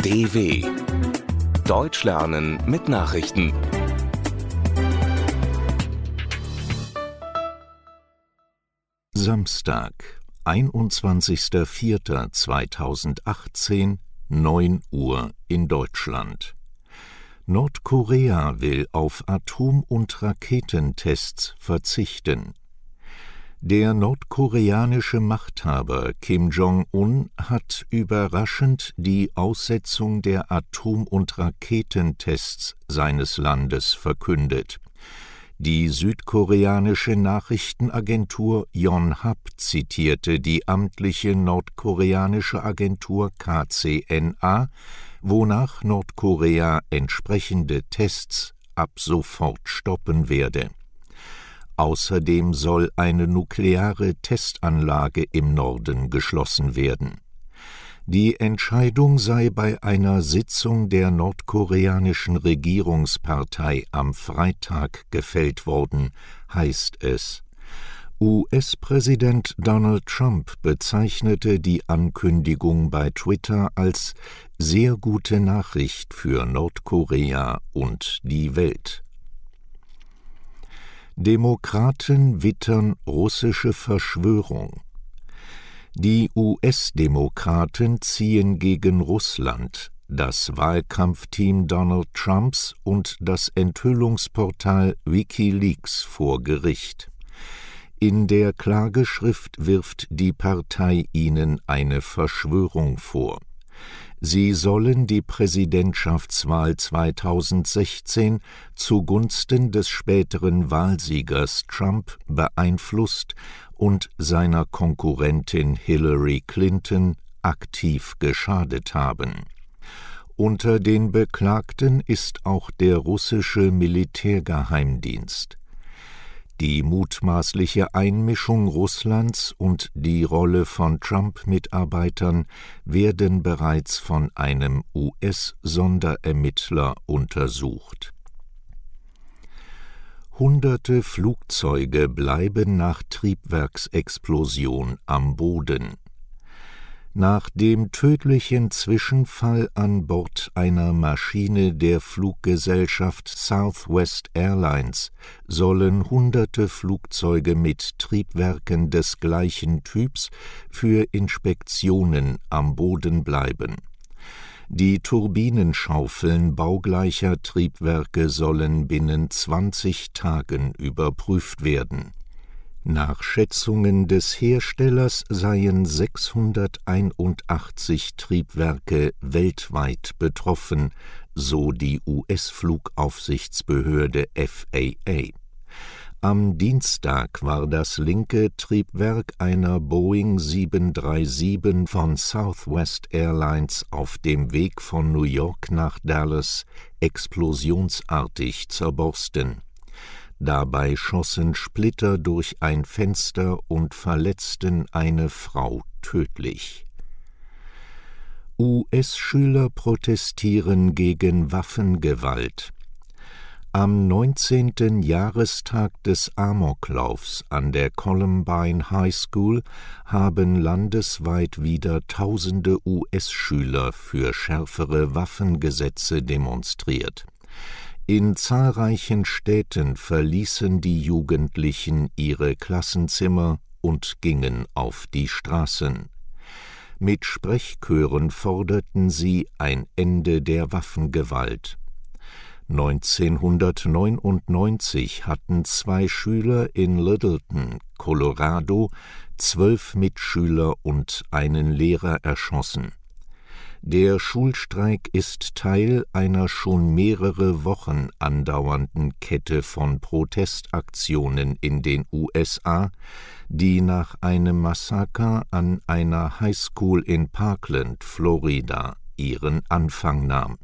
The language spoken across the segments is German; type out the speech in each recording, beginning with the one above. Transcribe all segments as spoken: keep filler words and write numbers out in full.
D W Deutsch lernen mit Nachrichten. Samstag, einundzwanzigster vierter zweitausendachtzehn, neun Uhr in Deutschland. Nordkorea will auf Atom- und Raketentests verzichten. Der nordkoreanische Machthaber Kim Jong-un hat überraschend die Aussetzung der Atom- und Raketentests seines Landes verkündet. Die südkoreanische Nachrichtenagentur Yonhap zitierte die amtliche nordkoreanische Agentur K C N A, wonach Nordkorea entsprechende Tests ab sofort stoppen werde. Außerdem soll eine nukleare Testanlage im Norden geschlossen werden. Die Entscheidung sei bei einer Sitzung der nordkoreanischen Regierungspartei am Freitag gefällt worden, heißt es. U S-Präsident Donald Trump bezeichnete die Ankündigung bei Twitter als sehr gute Nachricht für Nordkorea und die Welt. Demokraten wittern russische Verschwörung. Die U S-Demokraten ziehen gegen Russland, das Wahlkampfteam Donald Trumps und das Enthüllungsportal WikiLeaks vor Gericht. In der Klageschrift wirft die Partei ihnen eine Verschwörung vor. Sie sollen die Präsidentschaftswahl zweitausendsechzehn zugunsten des späteren Wahlsiegers Trump beeinflusst und seiner Konkurrentin Hillary Clinton aktiv geschadet haben. Unter den Beklagten ist auch der russische Militärgeheimdienst. Die mutmaßliche Einmischung Russlands und die Rolle von Trump-Mitarbeitern werden bereits von einem U S-Sonderermittler untersucht. Hunderte Flugzeuge bleiben nach Triebwerksexplosion am Boden. Nach dem tödlichen Zwischenfall an Bord einer Maschine der Fluggesellschaft Southwest Airlines sollen hunderte Flugzeuge mit Triebwerken des gleichen Typs für Inspektionen am Boden bleiben. Die Turbinenschaufeln baugleicher Triebwerke sollen binnen zwanzig Tagen überprüft werden. Nach Schätzungen des Herstellers seien sechshunderteinundachtzig Triebwerke weltweit betroffen, so die U S-Flugaufsichtsbehörde F A A. Am Dienstag war das linke Triebwerk einer Boeing sieben drei sieben von Southwest Airlines auf dem Weg von New York nach Dallas explosionsartig zerborsten. Dabei schossen Splitter durch ein Fenster und verletzten eine Frau tödlich. U S-Schüler protestieren gegen Waffengewalt. Am neunzehnten Jahrestag des Amoklaufs an der Columbine High School haben landesweit wieder tausende U S-Schüler für schärfere Waffengesetze demonstriert. In zahlreichen Städten verließen die Jugendlichen ihre Klassenzimmer und gingen auf die Straßen. Mit Sprechchören forderten sie ein Ende der Waffengewalt. neunzehnhundertneunundneunzig hatten zwei Schüler in Littleton, Colorado, zwölf Mitschüler und einen Lehrer erschossen. Der Schulstreik ist Teil einer schon mehrere Wochen andauernden Kette von Protestaktionen in den U S A, die nach einem Massaker an einer Highschool in Parkland, Florida, ihren Anfang nahm.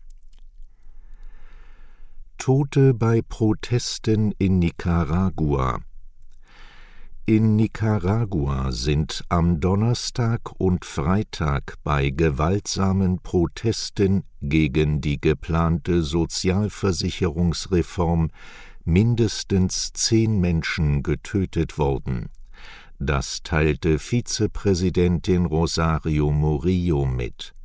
Tote bei Protesten in Nicaragua. In Nicaragua sind am Donnerstag und Freitag bei gewaltsamen Protesten gegen die geplante Sozialversicherungsreform mindestens zehn Menschen getötet worden. Das teilte Vizepräsidentin Rosario Murillo mit.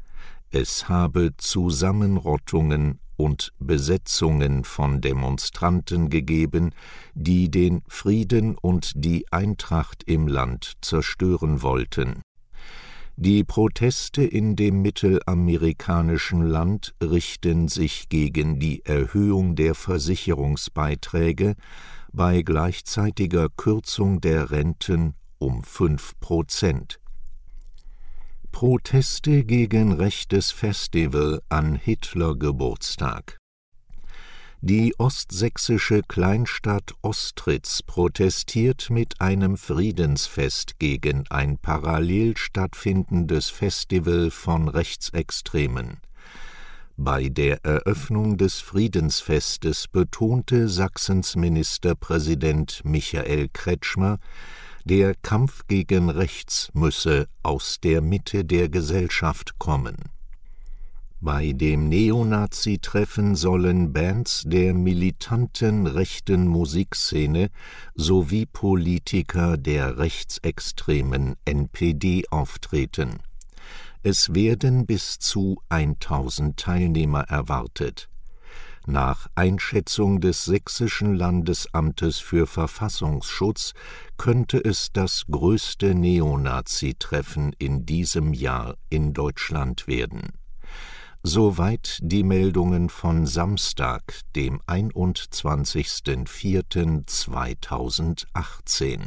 es habe Zusammenrottungen und Besetzungen von Demonstranten gegeben, die den Frieden und die Eintracht im Land zerstören wollten. Die Proteste in dem mittelamerikanischen Land richten sich gegen die Erhöhung der Versicherungsbeiträge bei gleichzeitiger Kürzung der Renten um fünf Prozent. Proteste gegen rechtes Festival an Hitler-Geburtstag. Die ostsächsische Kleinstadt Ostritz protestiert mit einem Friedensfest gegen ein parallel stattfindendes Festival von Rechtsextremen. Bei der Eröffnung des Friedensfestes betonte Sachsens Ministerpräsident Michael Kretschmer, der Kampf gegen Rechts müsse aus der Mitte der Gesellschaft kommen. Bei dem Neonazi-Treffen sollen Bands der militanten rechten Musikszene sowie Politiker der rechtsextremen N P D auftreten. Es werden bis zu tausend Teilnehmer erwartet. Nach Einschätzung des Sächsischen Landesamtes für Verfassungsschutz könnte es das größte Neonazi-Treffen in diesem Jahr in Deutschland werden. Soweit die Meldungen von Samstag, dem einundzwanzigsten vierten zweitausendachtzehn.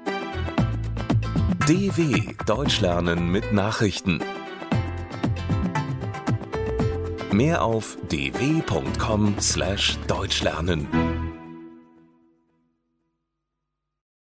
D W Deutsch lernen mit Nachrichten. Mehr auf d w punkt com slash deutschlernen.